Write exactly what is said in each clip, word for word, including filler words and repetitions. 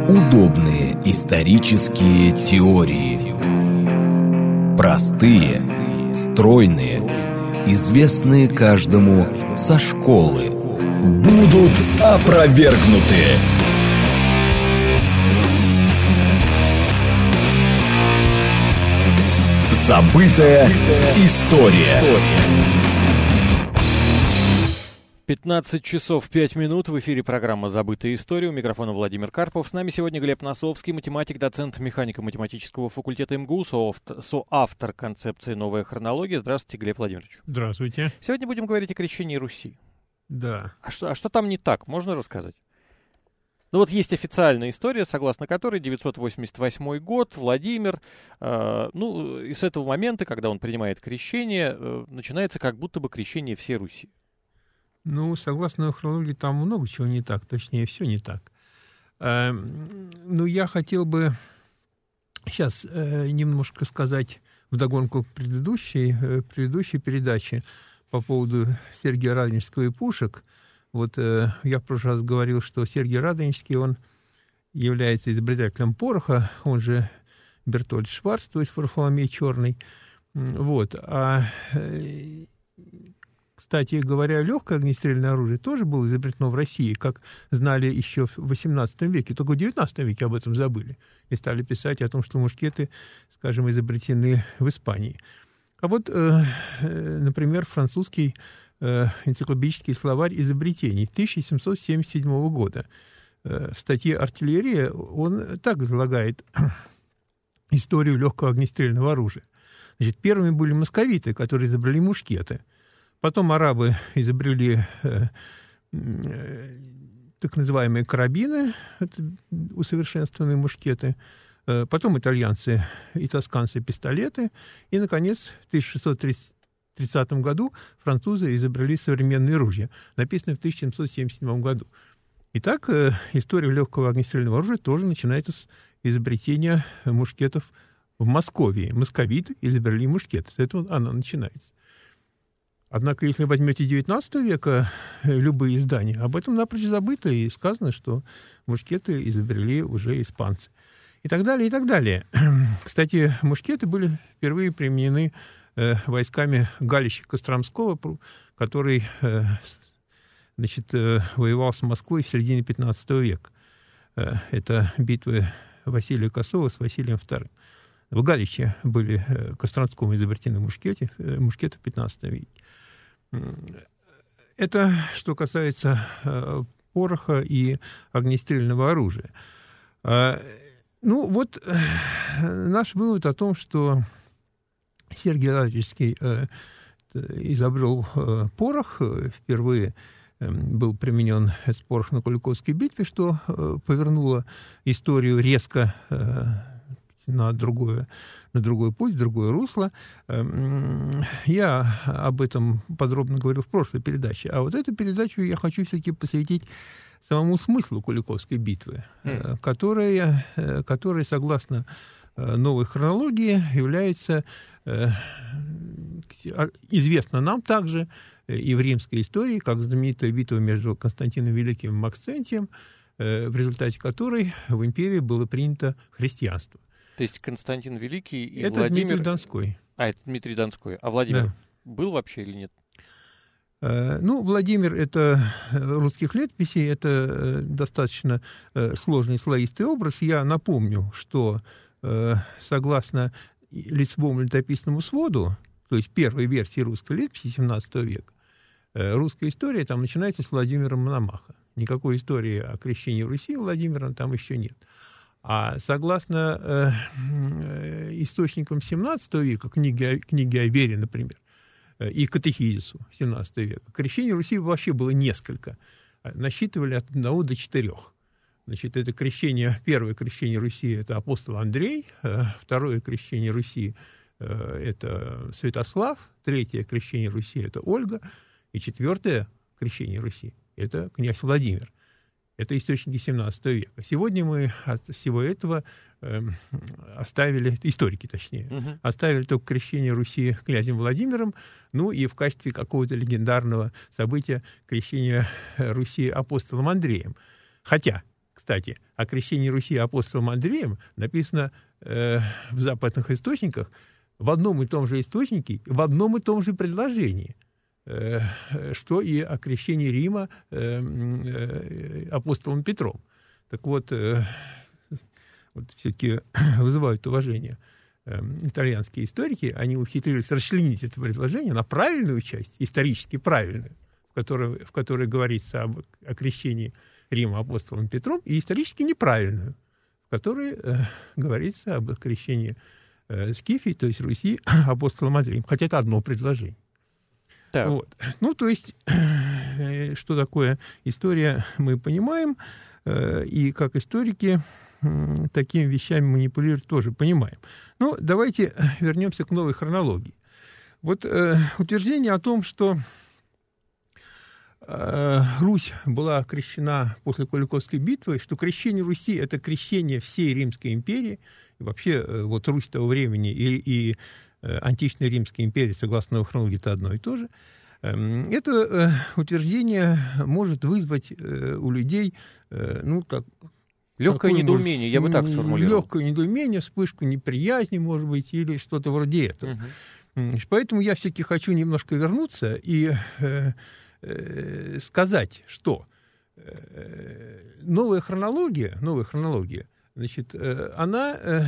Удобные исторические теории. Простые, стройные, известные каждому со школы. Будут опровергнуты. Забытая история. пятнадцать часов пять минут, в эфире программа «Забытая история». У микрофона Владимир Карпов. С нами сегодня Глеб Носовский, математик, доцент механико-математического факультета МГУ, соавтор концепции «Новая хронология». Здравствуйте, Глеб Владимирович. Здравствуйте. Сегодня будем говорить о крещении Руси. Да. А что, а что там не так? Можно рассказать? Ну вот есть официальная история, согласно которой девятьсот восемьдесят восьмой год, Владимир, э, ну и с этого момента, когда он принимает крещение, э, начинается как будто бы крещение всей Руси. Ну, согласно хронологии, там много чего не так, точнее, все не так. Э, ну, я хотел бы сейчас э, немножко сказать вдогонку предыдущей, э, предыдущей передачи по поводу Сергия Радонежского и пушек. Вот э, я в прошлый раз говорил, что Сергий Радонежский, он является изобретателем пороха, он же Бертольд Шварц, то есть Варфоломей Черный. Вот. А, э, кстати говоря, легкое огнестрельное оружие тоже было изобретено в России, как знали еще в восемнадцатом веке. Только в девятнадцатом веке об этом забыли и стали писать о том, что мушкеты, скажем, изобретены в Испании. А вот, э, э, например, французский энциклопедический словарь изобретений тысяча семьсот семьдесят седьмого года. В статье «Артиллерия» он так излагает историю легкого огнестрельного оружия. Значит, первыми были московиты, которые изобрели мушкеты. Потом арабы изобрели э, э, так называемые карабины, это усовершенствованные мушкеты. Э, потом итальянцы и тосканцы пистолеты. И, наконец, в тысяча шестьсот тридцатом году французы изобрели современные ружья, написанное в тысяча семьсот семьдесят седьмом году. Итак, э, история легкого огнестрельного оружия тоже начинается с изобретения мушкетов в Москве. Московиты изобрели мушкеты. С этого она начинается. Однако, если возьмете девятнадцатого века э, любые издания, об этом напрочь забыто, и сказано, что мушкеты изобрели уже испанцы. И так далее, и так далее. Кстати, мушкеты были впервые применены войсками Галича Костромского, который, значит, воевал с Москвой в середине пятнадцатого века. Это битвы Василия Косого с Василием вторым. В Галиче были Костромскому изобретены мушкеты, мушкеты в пятнадцатом веке. Это что касается пороха и огнестрельного оружия. Ну, вот наш вывод о том, что Сергий Радонежский э, изобрел э, порох. Впервые э, был применен этот порох на Куликовской битве, что э, повернуло историю резко э, на, другое, на другой путь, в другое русло. Э, я об этом подробно говорил в прошлой передаче. А вот эту передачу я хочу все-таки посвятить самому смыслу Куликовской битвы, э, которая, э, которая, согласно новой хронологии, является э, известна нам также и в римской истории, как знаменитая битва между Константином Великим и Максентием, э, в результате которой в империи было принято христианство. То есть Константин Великий и это Владимир... Дмитрий Донской. А, это Дмитрий Донской. А Владимир да. был вообще или нет? Ну, Владимир — это русских летописей, это достаточно сложный слоистый образ. Я напомню, что согласно лицевому летописному своду, то есть первой версии русской летописи семнадцатого века, русская история там начинается с Владимира Мономаха. Никакой истории о крещении Руси Владимира там еще нет. А согласно э, источникам семнадцатого века, книги, книги о вере, например, и катехизису семнадцатого века, крещение Руси вообще было несколько. Насчитывали от одного до четырех. Значит, это крещение, первое крещение Руси — это апостол Андрей, второе крещение Руси — это Святослав, третье крещение Руси — это Ольга, и четвертое крещение Руси — это князь Владимир. Это источники семнадцатого века. Сегодня мы от всего этого э, оставили, историки точнее, угу. оставили только крещение Руси князем Владимиром, ну и в качестве какого-то легендарного события крещение Руси апостолом Андреем. Хотя, кстати, о крещении Руси апостолом Андреем написано э, в западных источниках в одном и том же источнике, в одном и том же предложении, э, что и о крещении Рима э, э, апостолом Петром. Так вот, э, вот все-таки вызывают уважение э, итальянские историки, они ухитрились расчленить это предложение на правильную часть, исторически правильную, в которой, в которой говорится об, о крещении Рима апостолом Петром, и исторически неправильную, в которой э, говорится об крещении э, Скифии, то есть Руси, апостолом Андреем. Хотя это одно предложение. Так. Вот. Ну, то есть, э, что такое история, мы понимаем, э, и как историки э, такими вещами манипулировать тоже понимаем. Но давайте вернемся к новой хронологии. Вот э, утверждение о том, что Русь была крещена после Куликовской битвы, что крещение Руси – это крещение всей Римской империи, и вообще вот Русь того времени и, и античная Римская империя, согласно новой хронологии, это одно и то же. Это утверждение может вызвать у людей, ну, так, легкое недоумение, я бы так сформулировал. Легкое недоумение, вспышку неприязни, может быть, или что-то вроде этого. Угу. Поэтому я все-таки хочу немножко вернуться и сказать, что новая хронология, новая хронология, значит, она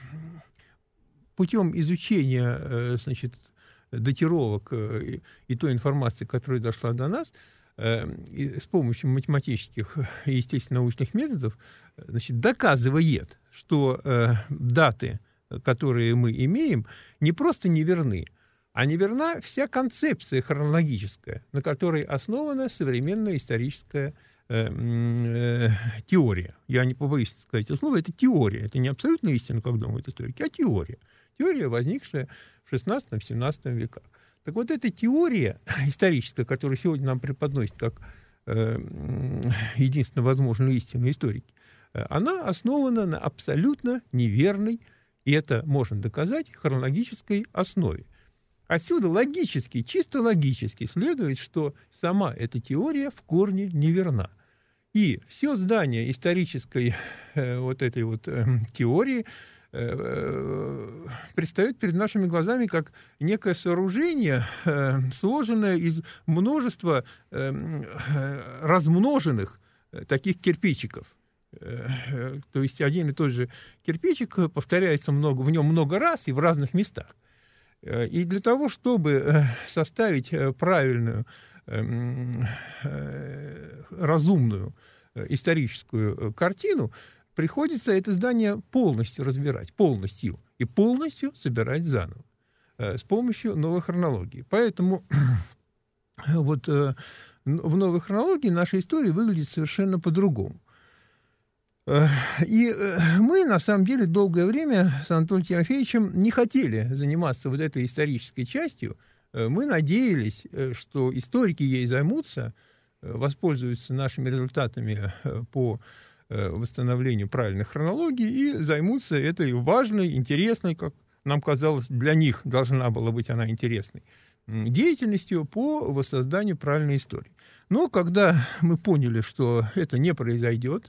путем изучения, значит, датировок и той информации, которая дошла до нас, с помощью математических и естественно-научных методов, значит, доказывает, что даты, которые мы имеем, не просто неверны, а неверна вся концепция хронологическая, на которой основана современная историческая э, э, теория. Я не побоюсь сказать это слово, это теория. Это не абсолютная истина, как думают историки, а теория. Теория, возникшая в шестнадцатом-семнадцатом веках. Так вот, эта теория историческая, которую сегодня нам преподносят как э, единственно возможную истину историки, она основана на абсолютно неверной, и это можно доказать, хронологической основе. Отсюда логически, чисто логически следует, что сама эта теория в корне неверна. И все здание исторической э, вот этой вот э, теории э, предстает перед нашими глазами как некое сооружение, э, сложенное из множества э, э, размноженных э, таких кирпичиков. Э, э, то есть один и тот же кирпичик повторяется много, в нем много раз и в разных местах. И для того, чтобы составить правильную, разумную историческую картину, приходится это здание полностью разбирать, полностью, и полностью собирать заново с помощью новой хронологии. Поэтому вот в новой хронологии наша история выглядит совершенно по-другому. И мы, на самом деле, долгое время с Анатолием Тимофеевичем не хотели заниматься вот этой исторической частью. Мы надеялись, что историки ей займутся, воспользуются нашими результатами по восстановлению правильной хронологии и займутся этой важной, интересной, как нам казалось, для них должна была быть она интересной, деятельностью по воссозданию правильной истории. Но когда мы поняли, что это не произойдет,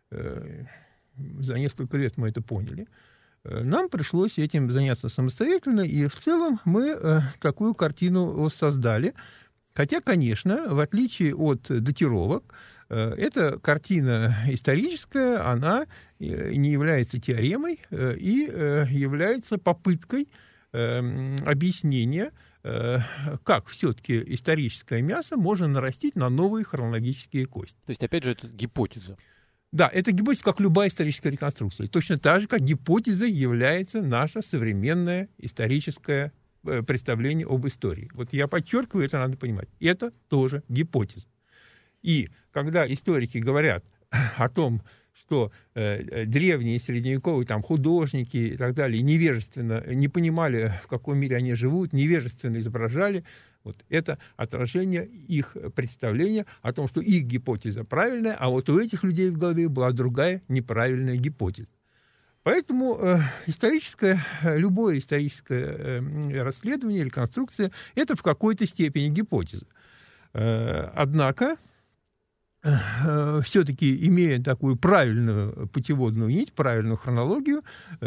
за несколько лет мы это поняли, нам пришлось этим заняться самостоятельно, и в целом мы такую картину воссоздали. Хотя, конечно, в отличие от датировок, эта картина историческая, она не является теоремой и является попыткой объяснения, как все-таки историческое мясо можно нарастить на новые хронологические кости. То есть, опять же, это гипотеза. Да, это гипотеза, как любая историческая реконструкция. Точно так же, как гипотезой является наше современное историческое представление об истории. Вот я подчеркиваю, это надо понимать. Это тоже гипотеза. И когда историки говорят о том, что э, древние, средневековые там, художники и так далее невежественно, не понимали, в каком мире они живут, невежественно изображали, вот это отражение их представления о том, что их гипотеза правильная, а вот у этих людей в голове была другая неправильная гипотеза. Поэтому э, историческое, любое историческое э, расследование, реконструкция – это в какой-то степени гипотеза. Э, однако все-таки, имея такую правильную путеводную нить, правильную хронологию,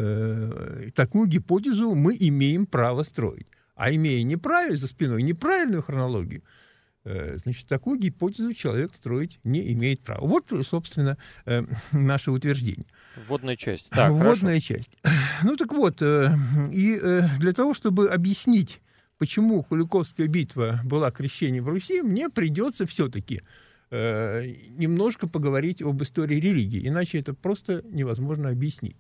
такую гипотезу мы имеем право строить. А имея неправильную за спиной неправильную хронологию, значит, такую гипотезу человек строить не имеет права. Вот, собственно, наше утверждение. Вводная часть. Так, Вводная хорошо. часть. Ну так вот, и для того, чтобы объяснить, почему Куликовская битва была крещением в Руси, мне придется все-таки немножко поговорить об истории религии, иначе это просто невозможно объяснить.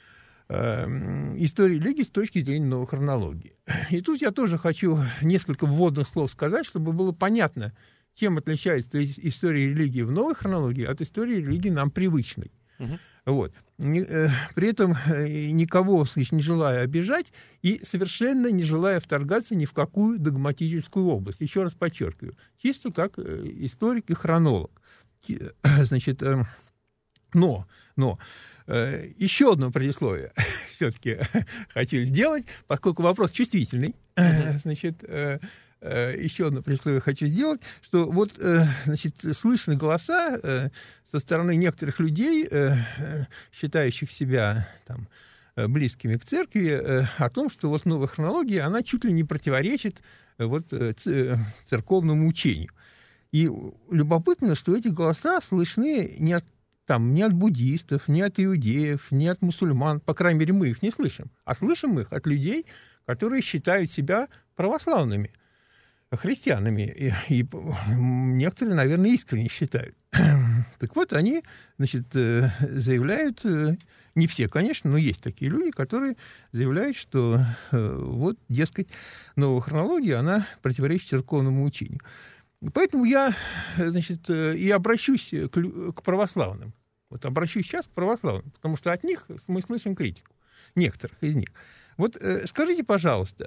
Истории религии с точки зрения новой хронологии. И тут я тоже хочу несколько вводных слов сказать, чтобы было понятно, чем отличается история религии в новой хронологии от истории религии нам привычной. Угу. Вот. При этом никого, значит, не желая обижать и совершенно не желая вторгаться ни в какую догматическую область. Еще раз подчеркиваю, чисто как историк и хронолог. Значит, но, но еще одно предисловие все-таки хочу сделать, поскольку вопрос чувствительный. Значит, еще одно предисловие хочу сделать, что вот, значит, слышны голоса со стороны некоторых людей, считающих себя там близкими к церкви, о том, что вот новая хронология, она чуть ли не противоречит вот церковному учению. И любопытно, что эти голоса слышны не от Там, ни от буддистов, ни от иудеев, ни от мусульман, по крайней мере, мы их не слышим, а слышим их от людей, которые считают себя православными, христианами, и, и некоторые, наверное, искренне считают. Так вот, они, значит, заявляют, не все, конечно, но есть такие люди, которые заявляют, что вот, дескать, новая хронология, она противоречит церковному учению. Поэтому я, значит, и обращусь к, к православным. Вот обращусь сейчас к православным, потому что от них мы слышим критику, некоторых из них. Вот скажите, пожалуйста,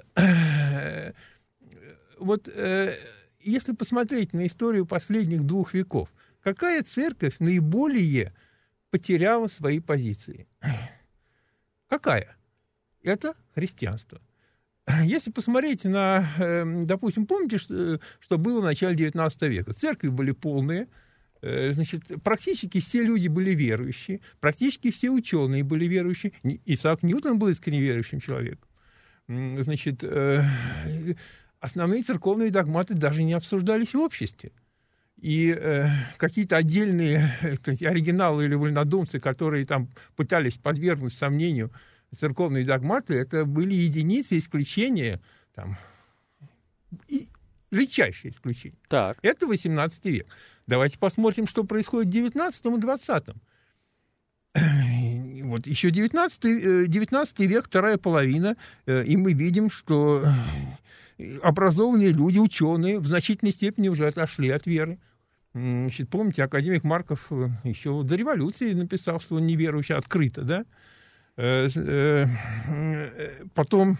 вот если посмотреть на историю последних двух веков, какая церковь наиболее потеряла свои позиции? Какая? Это христианство. Если посмотреть на, допустим, помните, что, что было в начале девятнадцатого века? Церкви были полные, значит, практически все люди были верующие, практически все ученые были верующие. Исаак Ньютон был искренне верующим человеком. Значит, основные церковные догматы даже не обсуждались в обществе. И э, какие-то отдельные сказать, оригиналы или вольнодумцы, которые там пытались подвергнуть сомнению церковные догматы, это были единицы, исключения, там, и редчайшие исключения. Так. Это восемнадцатый век. Давайте посмотрим, что происходит в девятнадцатом и двадцатом. Вот еще девятнадцатый, девятнадцатый век, вторая половина, и мы видим, что образованные люди, ученые, в значительной степени уже отошли от веры. Значит, помните, академик Марков еще до революции написал, что он неверующий, открыто, да? Потом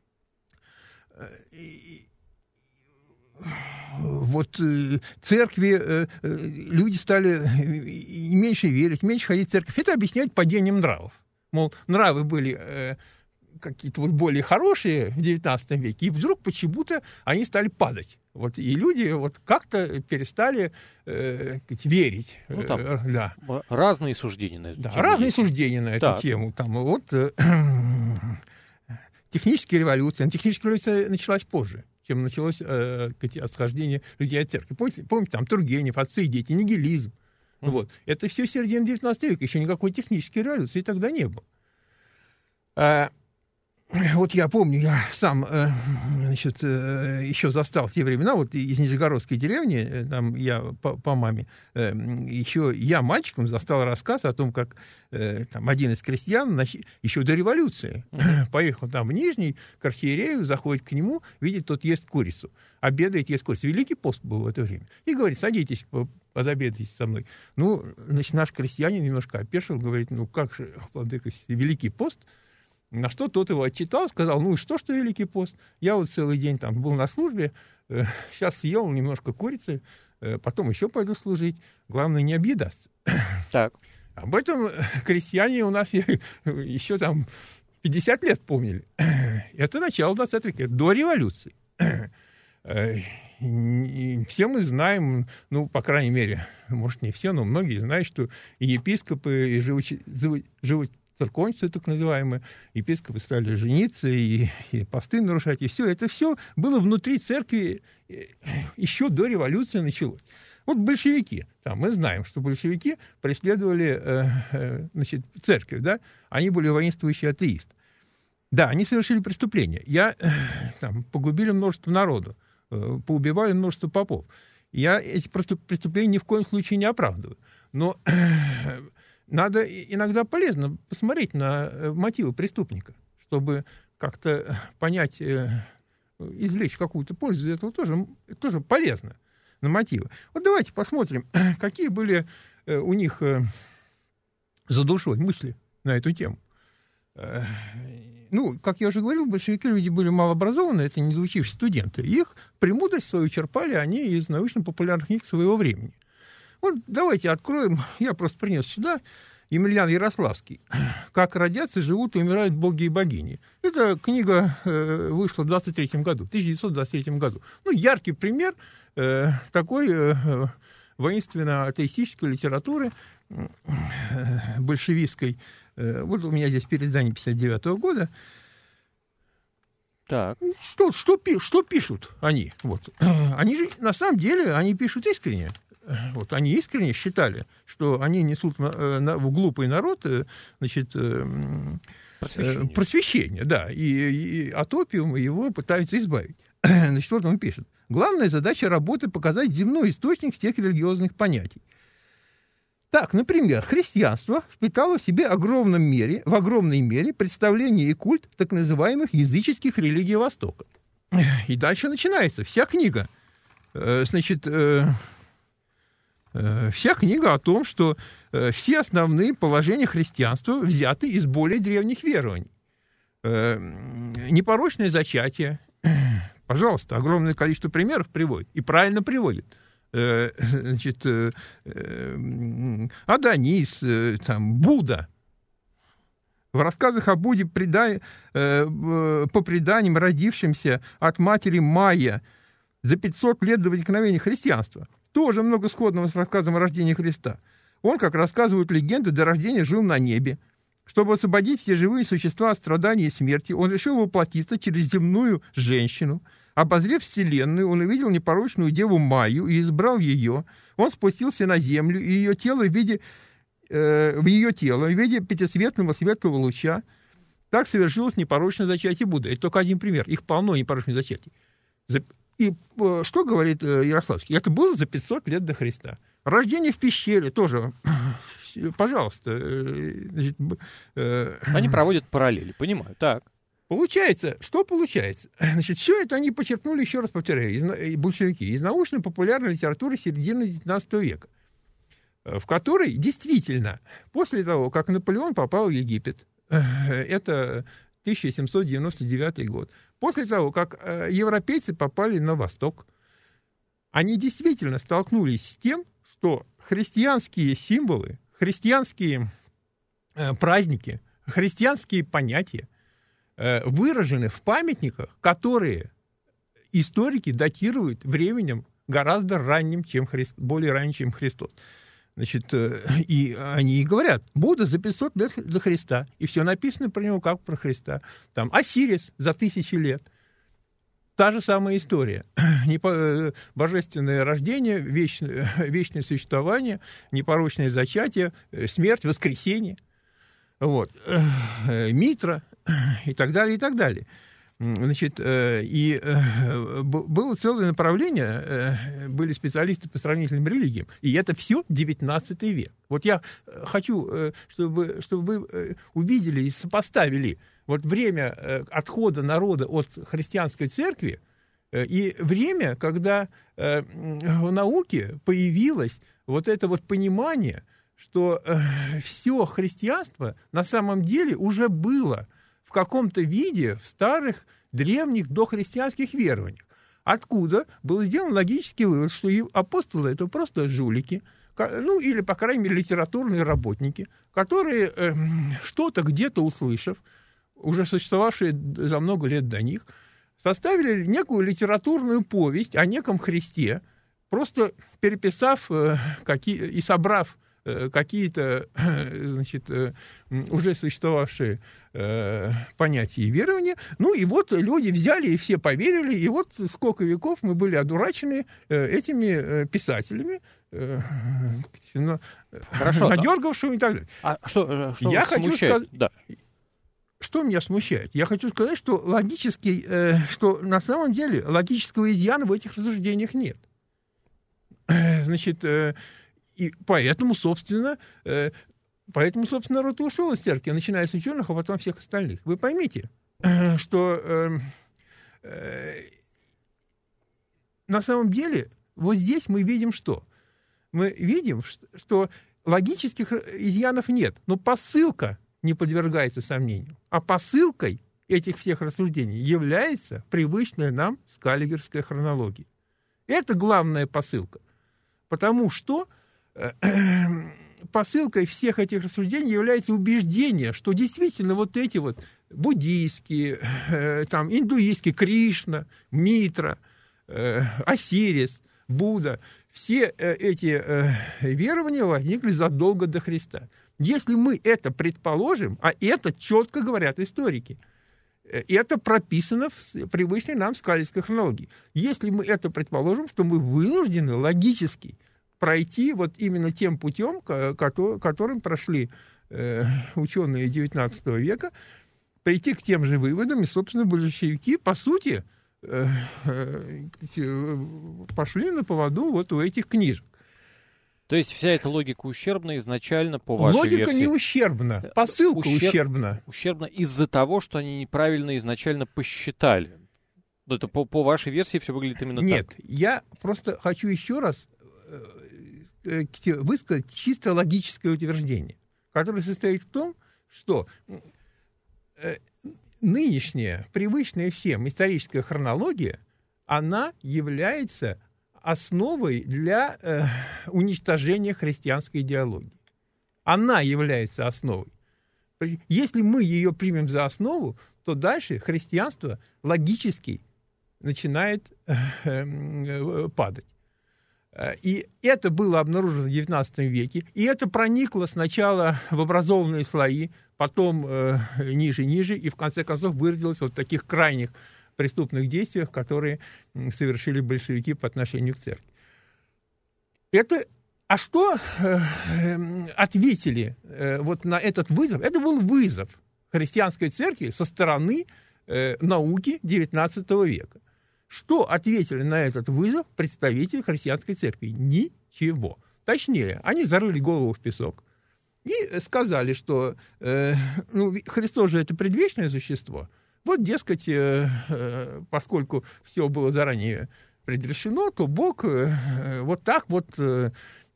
вот церкви, люди стали меньше верить, меньше ходить в церковь. Это объясняет падением нравов. Мол, нравы были какие-то вот более хорошие в девятнадцатом веке, и вдруг почему-то они стали падать. Вот, и люди вот как-то перестали э, верить. Ну, там э, да. Разные суждения на эту да, тему. Разные есть. суждения на эту так. тему. Там, вот, э, техническая революция. Техническая революция началась позже, чем началось э, отхождение людей от церкви. Помните, помните там Тургенев, отцы и дети, нигилизм. Mm-hmm. Вот. Это все середина девятнадцатого века. Еще никакой технической революции тогда не было. А, вот я помню, я сам, значит, еще застал в те времена, вот из Нижегородской деревни, там я по, по маме, еще я мальчиком застал рассказ о том, как там один из крестьян еще до революции mm-hmm. поехал там в Нижний к архиерею, заходит к нему, видит, тот ест курицу, обедает, ест курицу. Великий пост был в это время. И говорит, садитесь, подобедайте со мной. Ну, значит, наш крестьянин немножко опешил, говорит, ну как же, владыка, Великий пост? На что тот его отчитал, сказал, ну и что, что Великий пост? Я вот целый день там был на службе, э, сейчас съел немножко курицы, э, потом еще пойду служить. Главное, не объедаться. Так. Об этом крестьяне у нас еще там пятьдесят лет помнили. Это начало двадцатого века, до революции. все мы знаем, ну, по крайней мере, может, не все, но многие знают, что и епископы, и живоцерковницы, так называемые, епископы стали жениться, и, и посты нарушать, и все. Это все было внутри церкви еще до революции началось. Вот большевики, там, мы знаем, что большевики преследовали э, э, значит, церковь, да? Они были воинствующие атеисты. Да, они совершили преступления. Я, э, там, погубили множество народу, э, поубивали множество попов. Я эти преступления ни в коем случае не оправдываю. Но э, надо иногда полезно посмотреть на мотивы преступника, чтобы как-то понять, э, извлечь какую-то пользу из этого тоже, тоже полезно. На мотивы. Вот давайте посмотрим, какие были э, у них э, за душой мысли на эту тему. Э, ну, как я уже говорил, большевики люди были малообразованные, это недоучившиеся студенты. Их премудрость свою черпали они из научно-популярных книг своего времени. Вот давайте откроем, я просто принес сюда Емельян Ярославский «Как родятся, живут и умирают боги и богини». Эта книга э, вышла в двадцать третьем году, тысяча девятьсот двадцать третьем году. Ну, яркий пример э, такой э, воинственно-атеистической литературы э, большевистской. Э, вот у меня здесь переиздание пятьдесят девятого года. Так. Что, что, что пишут они? Вот. Они же, на самом деле, они пишут искренне. Вот, они искренне считали, что они несут на, на, в глупый народ, значит, просвещение, просвещение да, и, и от опиума его пытаются избавить. Значит, вот он пишет. Главная задача работы — показать земной источник всех религиозных понятий. Так, например, христианство впитало в себе огромном мере, в огромной мере представление и культ так называемых языческих религий Востока. И дальше начинается вся книга. Значит, вся книга о том, что все основные положения христианства взяты из более древних верований. Непорочное зачатие. Пожалуйста, огромное количество примеров приводит. И правильно приводит. Значит, Адонис, там, Будда. В рассказах о Будде предай, по преданиям родившимся от матери Майя за пятьсот лет до возникновения христианства. Тоже много сходного с рассказом о рождении Христа. Он, как рассказывают легенды, до рождения жил на небе. Чтобы освободить все живые существа от страданий и смерти, он решил воплотиться через земную женщину. Обозрев вселенную, он увидел непорочную деву Майю и избрал ее. Он спустился на землю, и ее тело в виде, э, в ее тело в виде пятисветного светлого луча. Так совершилось непорочное зачатие Будды. Это только один пример. Их полно непорочных зачатий. И э, что говорит э, Ярославский? Это было за пятьсот лет до Христа. Рождение в пещере тоже. Пожалуйста. Э, значит, э, они проводят параллели, понимаю. Так. Получается, что получается? Значит, все это они почерпнули, еще раз повторяю, из, большевики, из научно-популярной литературы середины девятнадцатого века, в которой действительно, после того, как Наполеон попал в Египет, это тысяча семьсот девяносто девятый год, после того, как европейцы попали на Восток, они действительно столкнулись с тем, что христианские символы, христианские праздники, христианские понятия выражены в памятниках, которые историки датируют временем гораздо ранним, чем Христ, более ранним, чем Христос. Значит, и они и говорят, Будда за пятьсот лет до Христа, и все написано про него как про Христа. Там Осирис за тысячи лет. Та же самая история. Божественное рождение, вечное, вечное существование, непорочное зачатие, смерть, воскресение. Вот. Митра и так далее, и так далее. Значит, и было целое направление, были специалисты по сравнительным религиям, и это все девятнадцатый век. Вот я хочу, чтобы, чтобы вы увидели и сопоставили вот время отхода народа от христианской церкви и время, когда в науке появилось вот это вот понимание, что все христианство на самом деле уже было в каком-то виде в старых, древних, дохристианских верованиях. Откуда был сделан логический вывод, что апостолы — это просто жулики, ну, или, по крайней мере, литературные работники, которые, э, что-то где-то услышав, уже существовавшие за много лет до них, составили некую литературную повесть о неком Христе, просто переписав э, какие, и собрав э, какие-то э, значит, э, уже существовавшие э, понятия и верования. Ну и вот люди взяли и все поверили, и вот сколько веков мы были одурачены э, этими э, писателями, э, Хорошо, надергавшими и так далее. А что, что Я вас хочу смущает? сказать... Да. Что меня смущает? Я хочу сказать, что логический, э, что на самом деле логического изъяна в этих рассуждениях нет. Значит, э, и поэтому, собственно, э, поэтому, собственно, народ и ушел из церкви, начиная с ученых, а потом всех остальных. Вы поймите, э, что э, э, на самом деле вот здесь мы видим что? Мы видим, что логических изъянов нет, но посылка не подвергается сомнению. А посылкой этих всех рассуждений является привычная нам скаллигерская хронология. Это главная посылка. Потому что э, посылкой всех этих рассуждений является убеждение, что действительно вот эти вот буддийские, э, там, индуистские, Кришна, Митра, э, Осирис, Будда, все э, эти э, верования возникли задолго до Христа. Если мы это предположим, а это четко говорят историки, это прописано в привычной нам скаллигерской хронологии. Если мы это предположим, что мы вынуждены логически пройти вот именно тем путем, которым прошли ученые девятнадцатого века, прийти к тем же выводам, и, собственно, большевики, по сути, пошли на поводу вот у этих книжек. То есть вся эта логика ущербна изначально по вашей Логика версии? не ущербна, посылка Ущерб... ущербна. Ущербна из-за того, что они неправильно изначально посчитали. Это по, по вашей версии все выглядит именно Нет, так? Нет, я просто хочу еще раз э, э, высказать чисто логическое утверждение, которое состоит в том, что э, нынешняя, привычная всем историческая хронология, она является основой для э, уничтожения христианской идеологии. Она является основой. Если мы ее примем за основу, то дальше христианство логически начинает э, э, падать. И это было обнаружено в девятнадцатом веке, и это проникло сначала в образованные слои, потом э, ниже-ниже, и в конце концов выродилось вот в таких крайних преступных действиях, которые совершили большевики по отношению к церкви. Это, а что э, ответили э, вот на этот вызов? Это был вызов христианской церкви со стороны э, науки девятнадцатого века. Что ответили на этот вызов представители христианской церкви? Ничего. Точнее, они зарыли голову в песок и сказали, что э, ну, Христос же это предвечное существо. Вот, дескать, э, э, поскольку все было заранее предрешено, то Бог э, вот так вот э,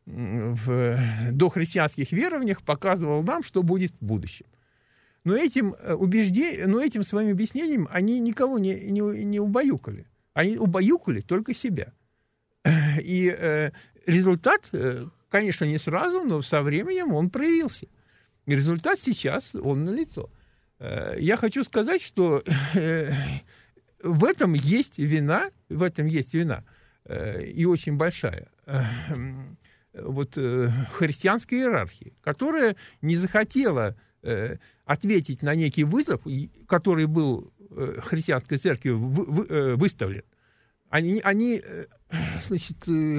в дохристианских верованиях показывал нам, что будет в будущем. Но этим, убеждением, но этим своим объяснением они никого не, не, не убаюкали. Они убаюкали только себя. И э, результат, э, конечно, не сразу, но со временем он проявился. И результат сейчас, он налицо. Я хочу сказать, что в этом есть вина, в этом есть вина, и очень большая, вот, христианской иерархии, которая не захотела ответить на некий вызов, который был христианской церкви выставлен. Они, они, значит,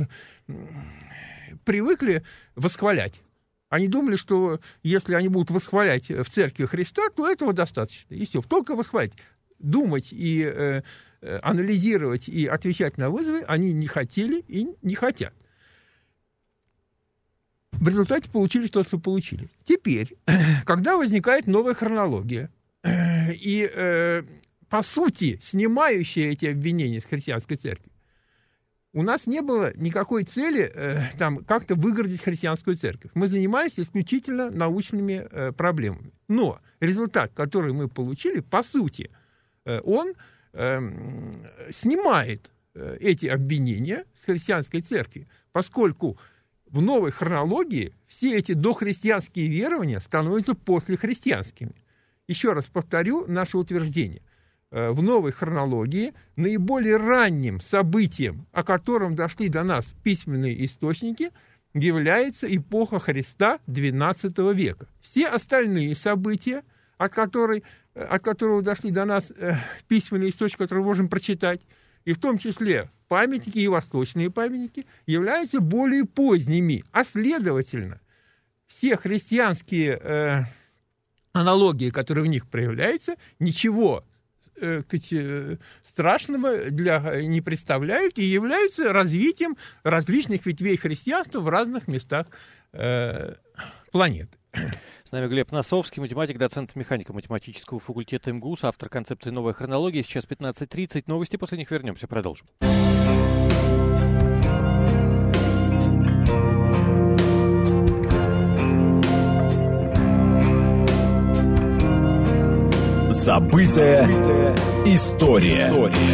привыкли восхвалять. Они думали, что если они будут восхвалять в церкви Христа, то этого достаточно. И все, только восхвалять. Думать и э, анализировать и отвечать на вызовы они не хотели и не хотят. В результате получили то, что получили. Теперь, когда возникает новая хронология, и, э, по сути, снимающая эти обвинения с христианской церкви, у нас не было никакой цели э, там, как-то выгородить христианскую церковь. Мы занимались исключительно научными э, проблемами. Но результат, который мы получили, по сути, э, он э, снимает э, эти обвинения с христианской церкви, поскольку в новой хронологии все эти дохристианские верования становятся послехристианскими. Еще раз повторю наше утверждение. в новой хронологии наиболее ранним событием, о котором дошли до нас письменные источники, является эпоха Христа двенадцатого века. Все остальные события, от, которой, от которого дошли до нас э, письменные источники, которые мы можем прочитать, и в том числе памятники и восточные памятники, являются более поздними. А следовательно, все христианские э, аналогии, которые в них проявляются, ничего э, э, страшного для, не представляют и являются развитием различных ветвей христианства в разных местах э, планеты. С нами Глеб Носовский, математик, доцент механика математического факультета МГУС, автор концепции «Новая хронология». Сейчас пятнадцать тридцать, новости, после них вернемся, продолжим. Забытая история.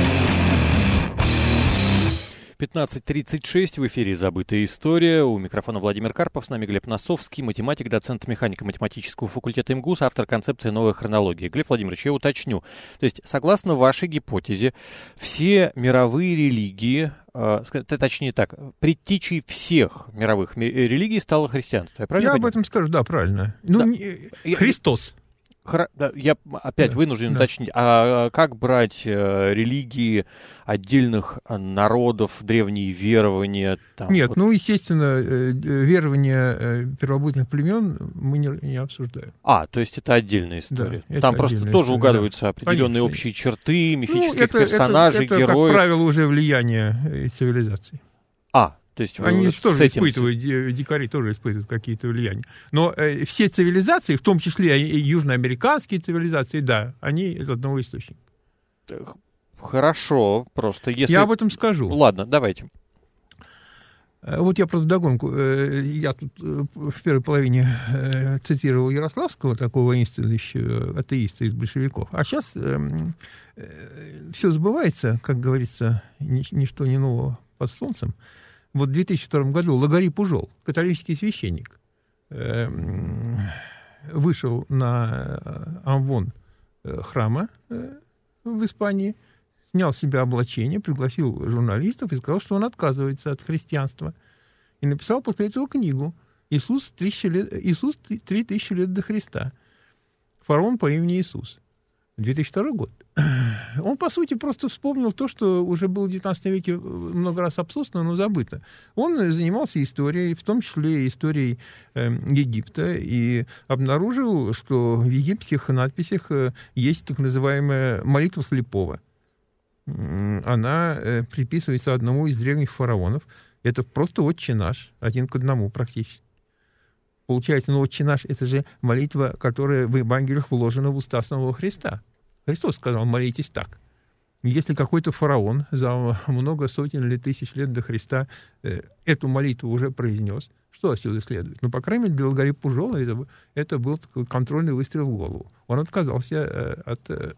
пятнадцать тридцать шесть, в эфире «Забытая история». У микрофона Владимир Карпов, с нами Глеб Носовский, математик, доцент механика математического факультета МГУС, автор концепции «Новая хронология». Глеб Владимирович, я уточню. То есть, согласно вашей гипотезе, все мировые религии, э, точнее так, предтечей всех мировых религий стало христианство. Я правильно Я понимаю? об этом скажу, да, правильно. Ну, Да. не, Я- Христос. Хра- да, я опять Да, вынужден да. уточнить, а как брать э, религии отдельных э, народов, древние верования? Там, Нет, вот. ну, естественно, э, верования э, первобытных племен мы не, не обсуждаем. А, то есть это отдельная история. это Там просто отдельная тоже история, угадываются да. определенные Конечно. общие черты, Ну, мифических это, это- персонажей, это, героев. как правило, уже влияние э, цивилизаций. А, то есть вы Они вот тоже с этим... испытывают, ди- дикари тоже испытывают какие-то влияния. Но э, все цивилизации, в том числе и южноамериканские цивилизации, да, они из одного источника. Хорошо, просто если... Я об этом скажу. Ладно, давайте. Э, Вот я просто вдогонку, э, я тут э, в первой половине э, цитировал Ярославского, такого воинственного еще атеиста из большевиков. А сейчас все забывается, как говорится, ни- ничто не нового под солнцем. Вот в две тысячи втором году Лагари Пужол, католический священник, э, вышел на амвон э, храма э, в Испании, снял с себя облачение, пригласил журналистов и сказал, что он отказывается от христианства. И написал после этого книгу «Иисус, тысячи лет, Иисус три тысячи лет до Христа». Фараон по имени Иисус. две тысячи второй год. Он, по сути, просто вспомнил то, что уже было в девятнадцатом веке много раз обсуждено, но забыто. Он занимался историей, в том числе историей э, Египта, и обнаружил, что в египетских надписях э, есть так называемая молитва слепого. М, Она э, приписывается одному из древних фараонов. Это просто «Отче наш», один к одному практически. Получается, ну, «Отче наш» — это же молитва, которая в Евангелиях вложена в уста самого Христа. Христос сказал: молитесь так. Если какой-то фараон за много сотен или тысяч лет до Христа э, эту молитву уже произнес, что отсюда следует? Ну, по крайней мере, для Лагари Пужола это, это был такой контрольный выстрел в голову. Он отказался э, от э,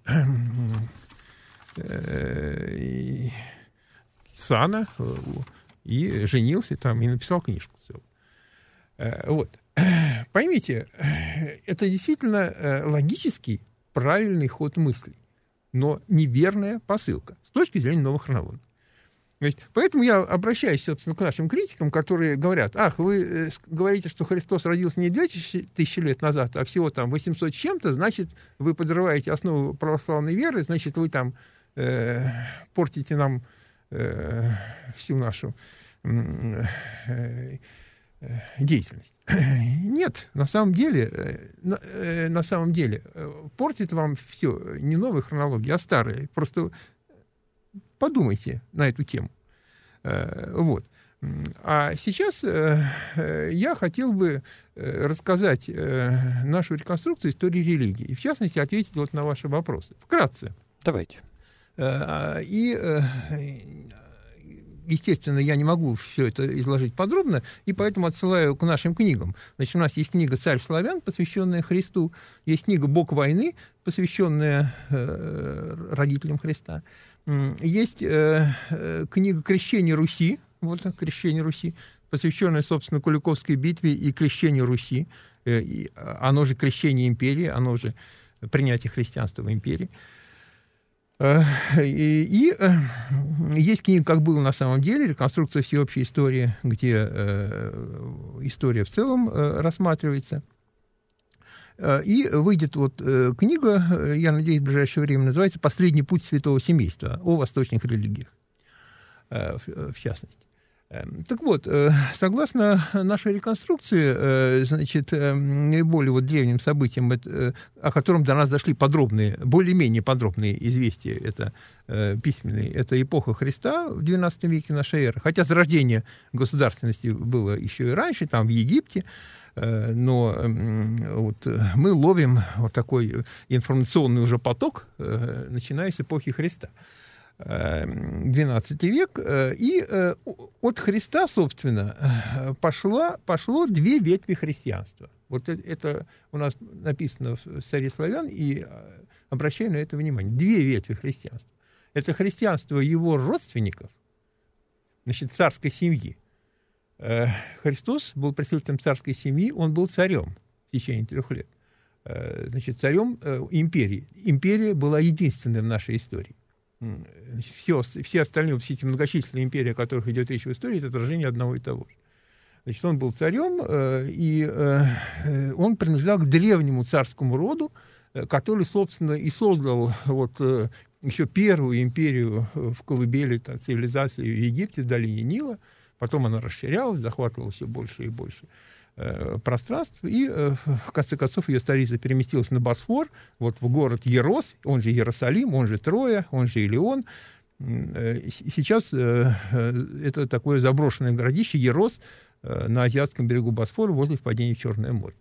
э, сана э, и женился там, и написал книжку целую. Э, вот. Поймите, это действительно э, логический правильный ход мыслей, но неверная посылка с точки зрения новой хронологии. Ведь поэтому я обращаюсь, собственно, к нашим критикам, которые говорят: ах, вы э, говорите, что Христос родился не две тысячи лет назад, а всего там восемьсот с чем-то, значит, вы подрываете основу православной веры, значит, вы там э, портите нам э, всю нашу э, э, деятельность. Нет, на самом деле, на, на самом деле, портит вам все не новая хронология, а старая. Просто подумайте на эту тему. Вот. А сейчас я хотел бы рассказать нашу реконструкцию истории религии. И, в частности, ответить вот на ваши вопросы. Вкратце. Давайте. И... Естественно, я не могу все это изложить подробно, и поэтому отсылаю к нашим книгам. Значит, у нас есть книга «Царь славян», посвященная Христу, есть книга «Бог войны», посвященная э, родителям Христа, есть э, э, книга «Крещение Руси», вот так, «Крещение Руси», посвященная, собственно, Куликовской битве и крещению Руси, э, и, оно же крещение империи, оно же принятие христианства в империи. И, и есть книга «Как было на самом деле», реконструкция всеобщей истории, где история в целом рассматривается. И выйдет вот книга, я надеюсь, в ближайшее время, называется «Последний путь святого семейства» о восточных религиях, в частности. Так вот, согласно нашей реконструкции, значит, наиболее вот древним событием, о котором до нас дошли подробные, более-менее подробные известия, это письменные, это эпоха Христа в двенадцатом веке нашей эры, хотя зарождение государственности было еще и раньше, там в Египте, но вот мы ловим вот такой информационный уже поток, начиная с эпохи Христа. двенадцатый век, и от Христа, собственно, пошло, пошло две ветви христианства. Вот это у нас написано в «Царе славян», и обращаю на это внимание. Две ветви христианства. Это христианство его родственников, значит, царской семьи. Христос был представителем царской семьи, он был царем в течение трех лет. Значит, царем империи. Империя была единственной в нашей истории. Все, все остальные, все эти многочисленные империи, о которых идет речь в истории, это отражение одного и того же. Значит, он был царем, и он принадлежал к древнему царскому роду, который, собственно, и создал вот еще первую империю в колыбели цивилизации в Египте, в долине Нила. Потом она расширялась, захватывала все больше и больше пространств, и в конце концов ее столица переместилась на Босфор, вот в город Ерос, он же Иерусалим, он же Троя, он же Илион. Сейчас это такое заброшенное городище Ерос на азиатском берегу Босфора возле впадения в Черное море.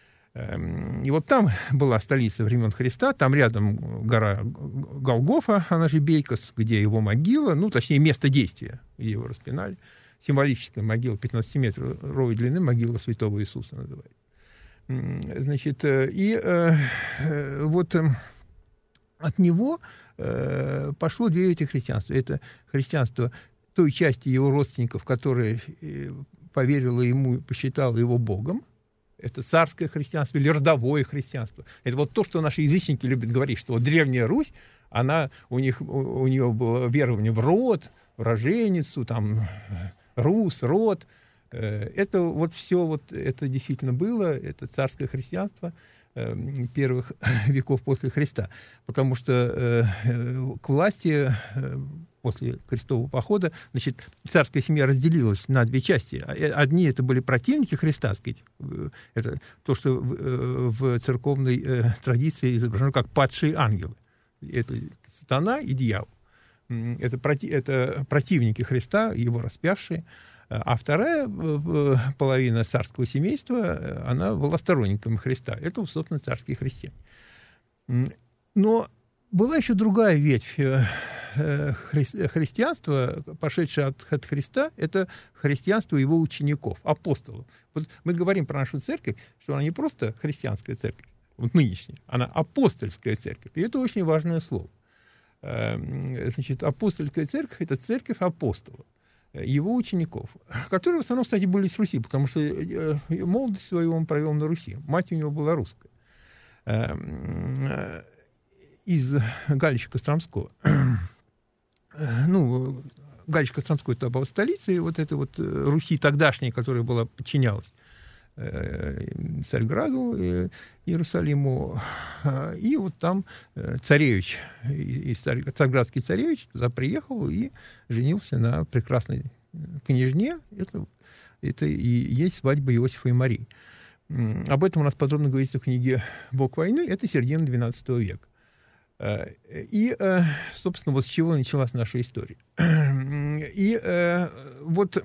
И вот там была столица времен Христа, там рядом гора Голгофа, она же Бейкос, где его могила, ну, точнее, место действия, где его распинали. Символическая могила пятнадцатиметровой длины, могила святого Иисуса называется. Значит, и э, вот от него э, пошло две ветви христианства. Это христианство той части его родственников, которая поверила ему, посчитала его Богом. Это царское христианство или родовое христианство. Это вот то, что наши язычники любят говорить, что вот Древняя Русь, она, у, них, у, у нее было верование в род, в роженицу, там... Рус, род, это вот все, вот это действительно было, это царское христианство первых веков после Христа, потому что к власти после крестового похода, значит, царская семья разделилась на две части. Одни это были противники Христа, сказать, это то, что в церковной традиции изображено как падшие ангелы. Это сатана и дьявол. Это, проти, это противники Христа, его распявшие. А вторая половина царского семейства, она была сторонниками Христа. Это, собственно, царские христиане. Но была еще другая ветвь хри- христианства, пошедшая от, от Христа, это христианство его учеников, апостолов. Вот мы говорим про нашу церковь, что она не просто христианская церковь, вот нынешняя, она апостольская церковь. И это очень важное слово. Значит, апостольская церковь – это церковь апостолов, его учеников, которые в основном, кстати, были с Руси, потому что молодость свою он провел на Руси. Мать у него была русская, из Галича Костромского. Ну, Галич Костромской это была столица, и вот этой вот Руси тогдашней, которая была подчинялась Царьграду, Иерусалиму, и вот там царевич, царьградский царевич туда приехал и женился на прекрасной княжне. Это, это и есть свадьба Иосифа и Марии. Об этом у нас подробно говорится в книге «Бог войны», это середина двенадцатого века. И, собственно, вот с чего началась наша история. И вот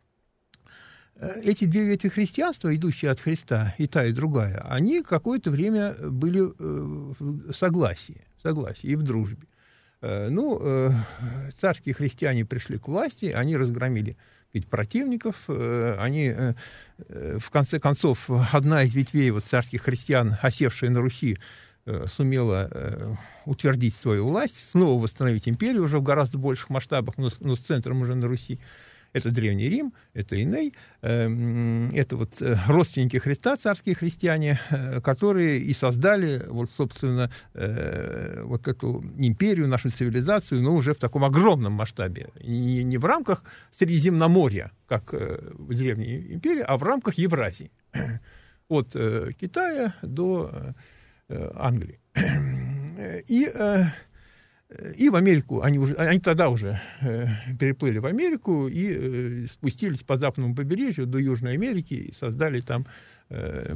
эти две ветви христианства, идущие от Христа, и та, и другая, они какое-то время были в согласии, в согласии и в дружбе. Ну, царские христиане пришли к власти, они разгромили ведь противников, они, в конце концов, одна из ветвей вот царских христиан, осевшая на Руси, сумела утвердить свою власть, снова восстановить империю уже в гораздо больших масштабах, но с центром уже на Руси. Это Древний Рим, это Иней, это вот родственники Христа, царские христиане, которые и создали, вот, собственно, вот эту империю, нашу цивилизацию, но уже в таком огромном масштабе. Не, не в рамках Средиземноморья, как в Древней империи, а в рамках Евразии. От Китая до Англии. И... И в Америку, они, уже, они тогда уже э, переплыли в Америку и э, спустились по западному побережью до Южной Америки и создали там э,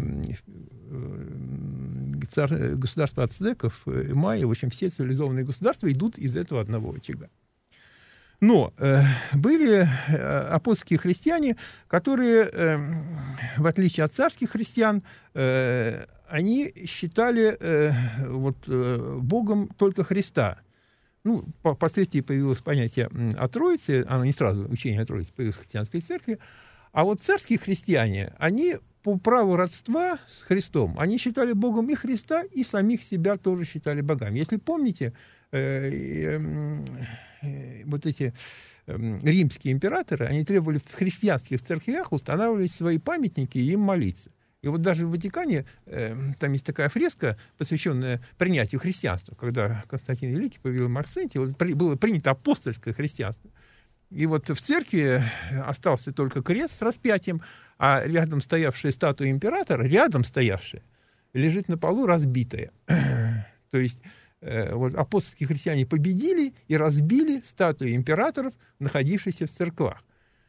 э, государство ацтеков, э, майя. В общем, все цивилизованные государства идут из этого одного очага. Но э, были апостольские христиане, которые, э, в отличие от царских христиан, э, они считали э, вот, э, Богом только Христа. Ну, впоследствии появилось понятие о Троице, оно не сразу, учение о Троице появилось в христианской церкви, а вот царские христиане, они по праву родства с Христом, они считали Богом и Христа, и самих себя тоже считали богами. Если помните, э, э, э, вот эти э, римские императоры, они требовали в христианских церквях устанавливать свои памятники и им молиться. И вот даже в Ватикане, э, там есть такая фреска, посвященная принятию христианства, когда Константин Великий повелел Максенте, вот при, было принято апостольское христианство. И вот в церкви остался только крест с распятием, а рядом стоявшая статуя императора, рядом стоявшая, лежит на полу разбитая. То есть э, вот апостольские христиане победили и разбили статуи императоров, находившихся в церквах.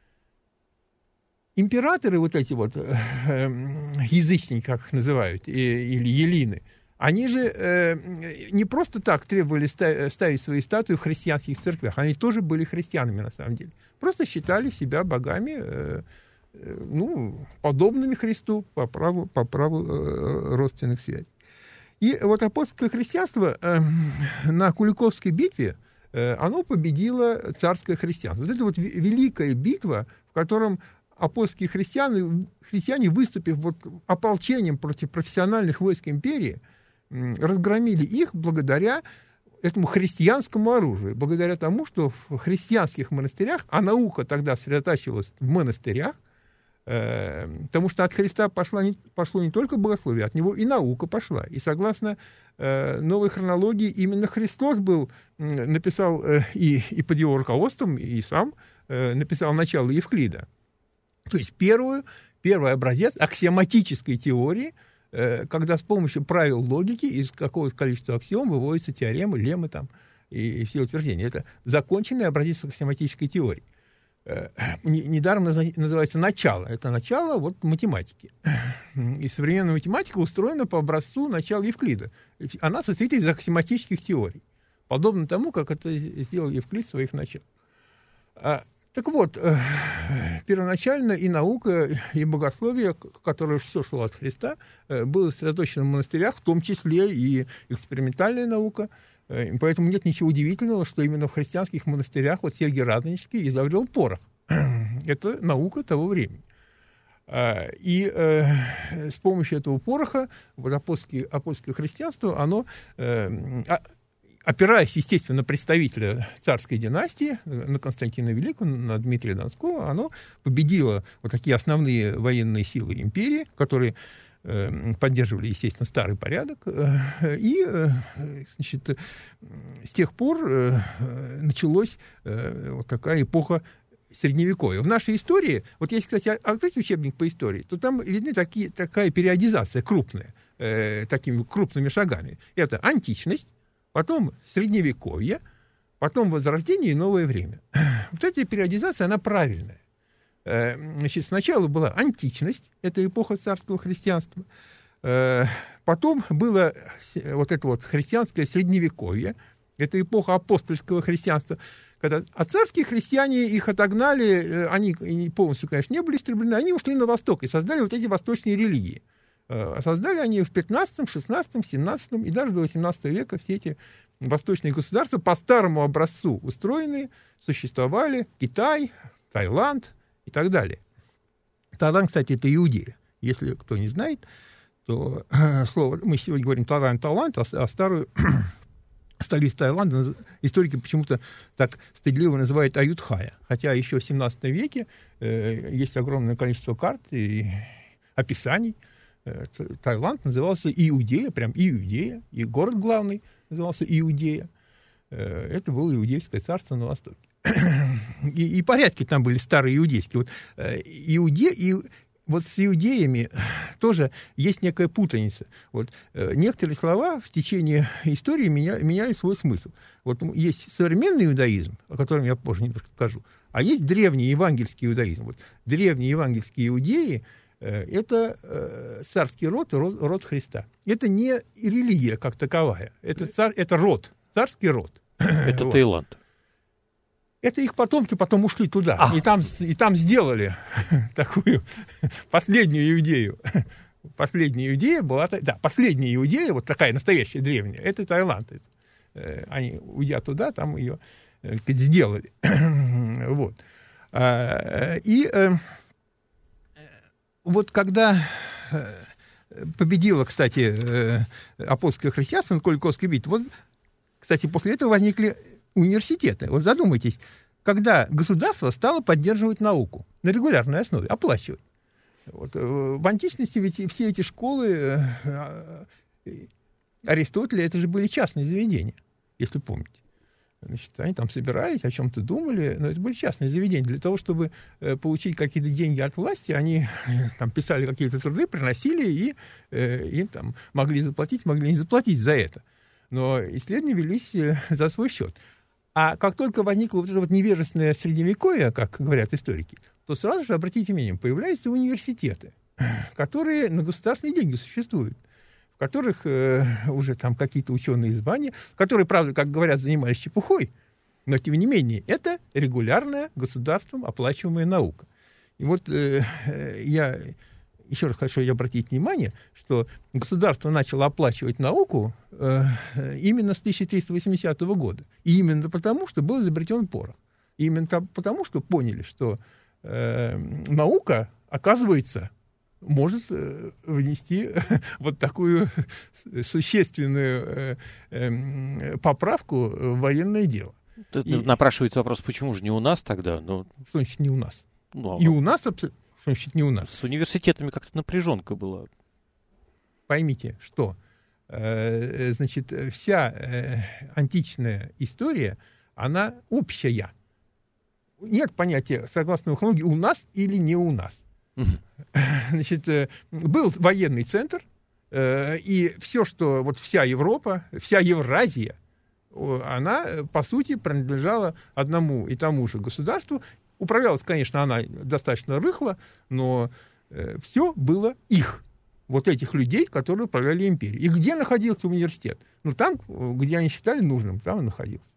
Императоры, вот эти вот э, язычники, как их называют, и, или елины, они же э, не просто так требовали ста- ставить свои статуи в христианских церквях, они тоже были христианами на самом деле. Просто считали себя богами, э, э, ну, подобными Христу по праву, по праву э, родственных связей. И вот апостольское христианство э, на Куликовской битве, э, оно победило царское христианство. Вот это вот великая битва, в котором апостольские христиане, христиане, выступив вот ополчением против профессиональных войск империи, разгромили их благодаря этому христианскому оружию, благодаря тому, что в христианских монастырях, а наука тогда сосредотачивалась в монастырях, э, потому что от Христа пошла не, пошло не только богословие, от него и наука пошла. И согласно э, новой хронологии, именно Христос был, э, написал э, и, и под его руководством, и сам э, написал начало Евклида. То есть первую, первый образец аксиоматической теории, э, когда с помощью правил логики из какого-то количества аксиом выводятся теоремы, леммы там, и, и все утверждения. Это законченный образец аксиоматической теории. Э, не, недаром называется начало. Это начало вот, математики. И современная математика устроена по образцу начала Евклида. Она состоит из аксиоматических теорий, подобно тому, как это сделал Евклид в своих началах. Так вот, первоначально и наука, и богословие, которое все шло от Христа, было сосредоточено в монастырях, в том числе и экспериментальная наука. Поэтому нет ничего удивительного, что именно в христианских монастырях вот Сергий Радонежский изобрел порох. Это наука того времени. И э, с помощью этого пороха вот апостольское, апостольское христианство, оно... Э, опираясь, естественно, на представителя царской династии, на Константина Великого, на Дмитрия Донского, оно победило вот такие основные военные силы империи, которые э, поддерживали, естественно, старый порядок. Э, и э, значит, с тех пор э, началась э, вот такая эпоха Средневековья. В нашей истории, вот если, кстати, открыть учебник по истории, то там видны такие, такая периодизация крупная, э, такими крупными шагами. Это античность, потом Средневековье, потом Возрождение и Новое время. Вот эта периодизация, она правильная. Значит, сначала была античность, это эпоха царского христианства, потом было вот это вот христианское Средневековье, это эпоха апостольского христианства, когда, а царские христиане их отогнали, они полностью, конечно, не были истреблены, они ушли на восток и создали вот эти восточные религии. Создали они в пятнадцатом, шестнадцатом, семнадцатом и даже до восемнадцатого века все эти восточные государства по старому образцу устроенные, существовали. Китай, Таиланд и так далее. Таиланд, кстати, это Иудея. Если кто не знает, то слово, мы сегодня говорим Таиланд, Таиланд, а старую столицу Таиланда историки почему-то так стыдливо называют Аютхая. Хотя еще в семнадцатом веке э, есть огромное количество карт и описаний. Э, Таиланд назывался Иудея, прям Иудея, и город главный назывался Иудея. Э, это было Иудейское царство на востоке. И, и порядки там были старые иудейские. Вот, э, иуде, и, вот с иудеями тоже есть некая путаница. Вот, э, некоторые слова в течение истории меня, меняли свой смысл. Вот есть современный иудаизм, о котором я позже немножко скажу, а есть древний евангельский иудаизм. Вот, древние евангельские иудеи э, – это э, царский род, род, род Христа. Это не религия как таковая, это, царь, это род, царский род. Это вот. Таиланд. Это их потомки потом ушли туда, а. и, там, и там сделали такую последнюю иудею. Последняя иудея была... Да, последняя иудея, вот такая настоящая древняя, это Таиланд. Они, уйдя туда, там ее сделали. Вот. И вот когда победило, кстати, апостольское христианство на Куликовской битве, вот, кстати, после этого возникли университеты. Вот задумайтесь, когда государство стало поддерживать науку на регулярной основе, оплачивать. Вот. В античности ведь все эти школы Аристотеля, это же были частные заведения, если помните. Значит, они там собирались, о чем-то думали, но это были частные заведения. Для того, чтобы получить какие-то деньги от власти, они там писали какие-то труды, приносили, и э, им там могли заплатить, могли не заплатить за это. Но исследования велись за свой счет. А как только возникло вот это вот невежественное средневековье, как говорят историки, то сразу же, обратите внимание, появляются университеты, которые на государственные деньги существуют, в которых э, уже там какие-то ученые звания, которые, правда, как говорят, занимались чепухой, но, тем не менее, это регулярная государством оплачиваемая наука. И вот э, я еще раз хочу обратить внимание, что государство начало оплачивать науку э, именно с тысяча триста восьмидесятого года. И именно потому, что был изобретен порох. И именно потому, что поняли, что э, наука, оказывается, может э, внести вот такую существенную э, э, поправку в военное дело. Тут И... напрашивается вопрос, почему же не у нас тогда? Ну... Что значит не у нас? Ну, И у нас абсолютно... Что значит не у нас? С университетами как-то напряженка была. Поймите, что э, значит, вся э, античная история, она общая. Нет понятия, согласно хронологии, у нас или не у нас. Значит, э, был военный центр, э, и все, что вот вся Европа, вся Евразия, она, по сути, принадлежала одному и тому же государству. Управлялась, конечно, она достаточно рыхло, но э, все было их, вот этих людей, которые управляли империей. И где находился университет? Ну, там, где они считали нужным, там и находился.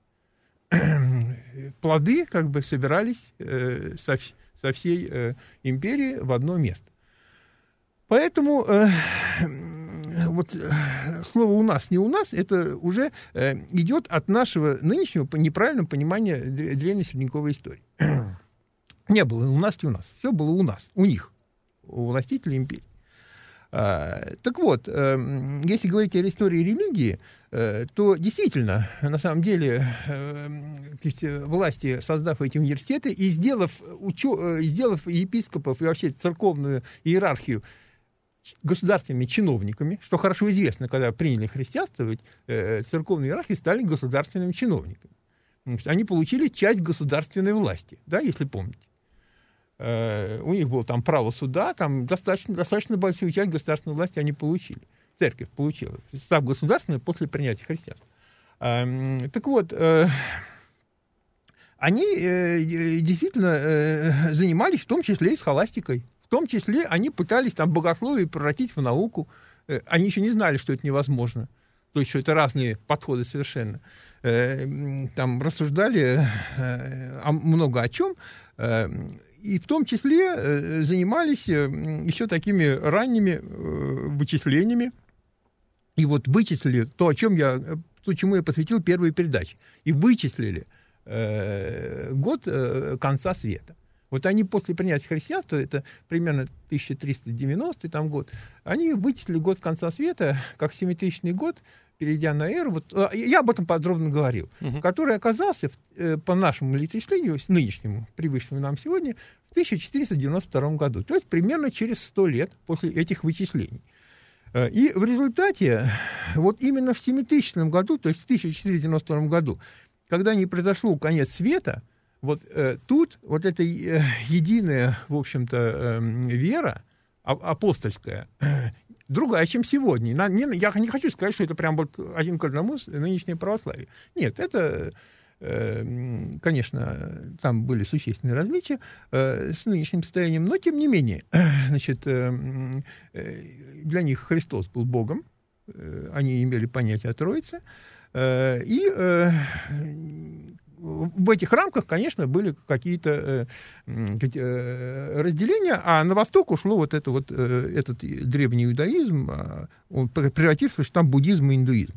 Плоды как бы собирались э, со, со всей э, империи в одно место. Поэтому э, вот э, слово «у нас», «не у нас» это уже э, идет от нашего нынешнего неправильного понимания древней средневековой истории. Не было у нас, не у нас. Все было у нас, у них, у властителей империи. А, так вот, э, если говорить о истории религии, э, то действительно, на самом деле, э, власти, создав эти университеты и сделав, учё, э, сделав епископов и вообще церковную иерархию государственными чиновниками, что хорошо известно, когда приняли христианство, ведь э, церковные иерархи стали государственными чиновниками. Они получили часть государственной власти, да, если помните. У них было там право суда, там достаточно, достаточно большую часть государственной власти они получили. Церковь получила, став государственной после принятия христианства. Так вот, они действительно занимались в том числе и схоластикой. В том числе они пытались там богословие превратить в науку. Они еще не знали, что это невозможно. То есть, что это разные подходы совершенно. Там рассуждали много о чем. И в том числе занимались еще такими ранними вычислениями. И вот вычислили то, о чем я, то, чему я посвятил первые передачи. И вычислили год конца света. Вот они после принятия христианства, это примерно тысяча триста девяностый там год, они вычислили год конца света как семитысячный год, перейдя на эру, вот, я об этом подробно говорил, uh-huh. который оказался, в, по нашему летоисчислению, нынешнему, привычному нам сегодня, в тысяча четыреста девяносто втором году, то есть примерно через сто лет после этих вычислений. И в результате, вот именно в семитысячном году, то есть в тысяча четыреста девяносто втором году, когда не произошел конец света, вот э, тут вот эта э, единая, в общем-то, э, вера а, апостольская, э, другая, чем сегодня. На, не, я не хочу сказать, что это прям вот один к одному нынешнее православие. Нет, это, э, конечно, там были существенные различия э, с нынешним состоянием, но тем не менее, э, значит, э, э, для них Христос был Богом, э, они имели понятие о Троице, э, и э, в этих рамках, конечно, были какие-то э, разделения, а на восток ушло вот, это вот э, этот древний иудаизм, он превратился в там буддизм и индуизм.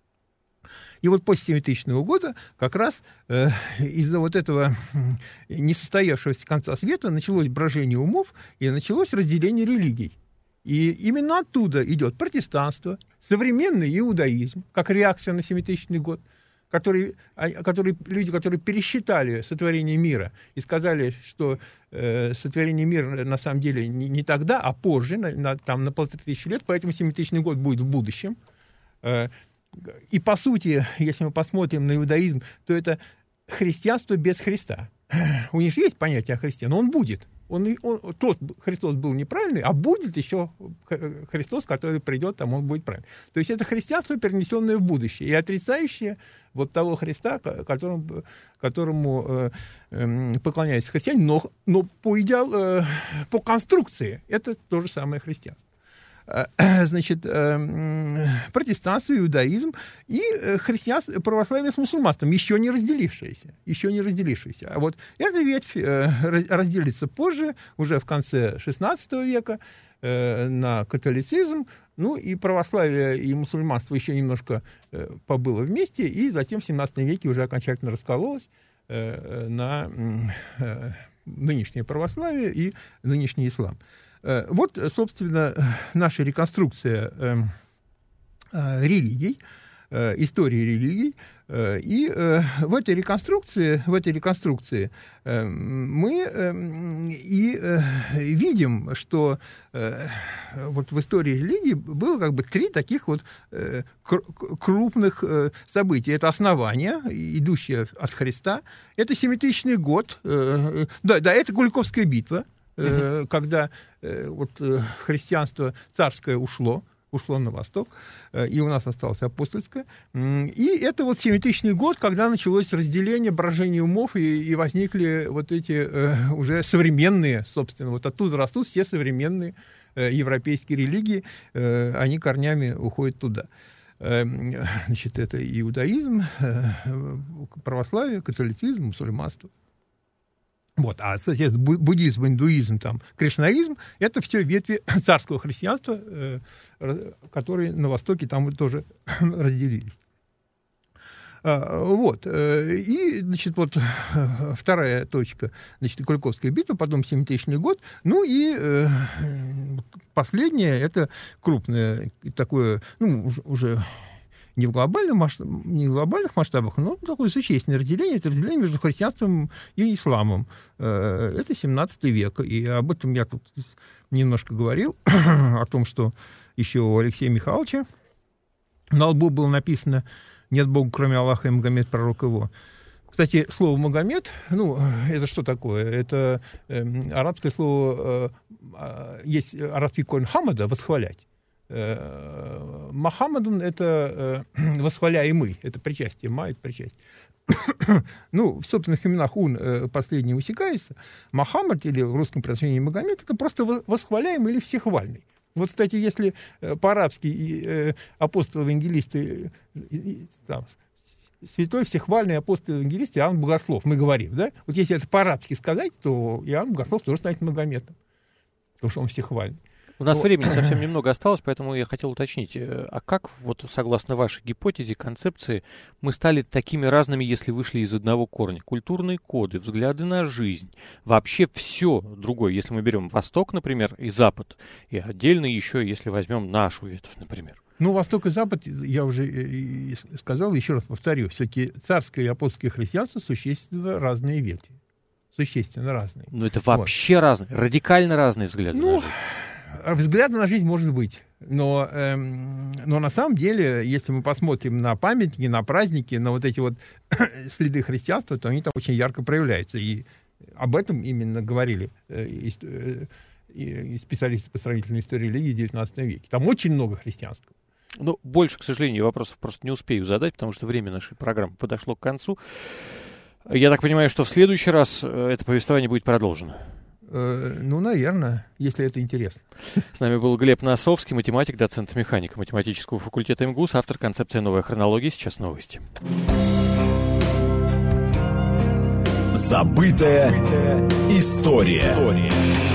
И вот после семитысячного года как раз э, из-за вот этого несостоявшегося конца света началось брожение умов и началось разделение религий. И именно оттуда идет протестанство, современный иудаизм, как реакция на семитысячный год, Которые, которые, люди, которые пересчитали сотворение мира и сказали, что э, сотворение мира на самом деле не, не тогда, а позже, на, на, там, на полторы тысячи лет, поэтому семитысячный год будет в будущем. Э, и, по сути, если мы посмотрим на иудаизм, то это христианство без Христа. У них же есть понятие о Христе, но он будет. Он, он, тот Христос был неправильный, а будет еще Христос, который придет, там он будет правильный. То есть это христианство, перенесенное в будущее, и отрицающее вот того Христа, которому, которому э, э, поклоняются христиане, но, но по идеалу, э, по конструкции это то же самое христианство. Значит, протестанство, иудаизм и христианство, православие с мусульманством, еще не разделившиеся, еще не разделившиеся. А вот эта ветвь разделится позже, уже в конце шестнадцатого века, на католицизм, ну и православие и мусульманство еще немножко побыло вместе, и затем в семнадцатом веке уже окончательно раскололось на нынешнее православие и нынешний ислам. Вот, собственно, наша реконструкция э, э, религий, э, истории религий. Э, и э, в этой реконструкции, в этой реконструкции э, мы э, и э, видим, что э, вот в истории религии было как бы три таких вот э, крупных э, события. Это основание, идущее от Христа, это семитысячный год, э, да, да, это Куликовская битва, Uh-huh. когда э, вот, э, христианство царское ушло, ушло на восток, э, и у нас осталось апостольское. И это вот семитысячный год, когда началось разделение, брожение умов, и, и возникли вот эти э, уже современные, собственно, вот оттуда растут все современные э, европейские религии, э, они корнями уходят туда. Э, значит, это иудаизм, э, православие, католицизм, мусульманство. Вот, а, соответственно, буддизм, индуизм, там, кришнаизм — это все ветви царского христианства, э, которые на Востоке там вот тоже разделились. А, вот, э, и, значит, вот вторая точка, значит, Куликовская битва, потом семитысячный год, ну и э, последнее — это крупное такое, ну, уже... уже Не в, глобальном масштаб, не в глобальных масштабах, но такое существенное разделение, это разделение между христианством и исламом. Это семнадцатый век, и об этом я тут немножко говорил, о том, что еще у Алексея Михайловича на лбу было написано «Нет Бога, кроме Аллаха, и Магомед, пророк его». Кстати, слово «Магомед», ну, это что такое? Это э, арабское слово, э, есть арабский корень «хамада» — «восхвалять». Мохаммедун — это э, восхваляемый, это причастие, ма — это причастие. Ну, в собственных именах ун э, последний высекается. Мохаммед, или в русском произношении Магомед, это просто восхваляемый или всехвальный. Вот, кстати, если э, по-арабски э, апостол-евангелисты, э, там, святой, всехвальный апостол-евангелист Иоанн Богослов, мы говорим, да? Вот если это по-арабски сказать, то Иоанн Богослов тоже станет Магометом, потому что он всехвальный. У нас времени совсем немного осталось, поэтому я хотел уточнить, а как, вот согласно вашей гипотезе, концепции, мы стали такими разными, если вышли из одного корня? Культурные коды, взгляды на жизнь, вообще все другое. Если мы берем Восток, например, и Запад, и отдельно еще, если возьмем нашу ветвь, например. Ну, Восток и Запад, я уже сказал, еще раз повторю, все-таки царское и апостольское христианство существенно разные ветви. Существенно разные. Ну, это вообще вот. разные, радикально разные взгляды ну, на жизнь. Взгляды на жизнь может быть, но, эм, но на самом деле, если мы посмотрим на памятники, на праздники, на вот эти вот следы христианства, то они там очень ярко проявляются. И об этом именно говорили э, э, э, специалисты по сравнительной истории религии в девятнадцатом веке. Там очень много христианского. Ну, больше, к сожалению, вопросов просто не успею задать, потому что время нашей программы подошло к концу. Я так понимаю, что в следующий раз это повествование будет продолжено. Ну, наверное, если это интересно. С нами был Глеб Носовский, математик, доцент механика математического факультета МГУС, автор концепции «Новая хронология». Сейчас новости. Забытая история.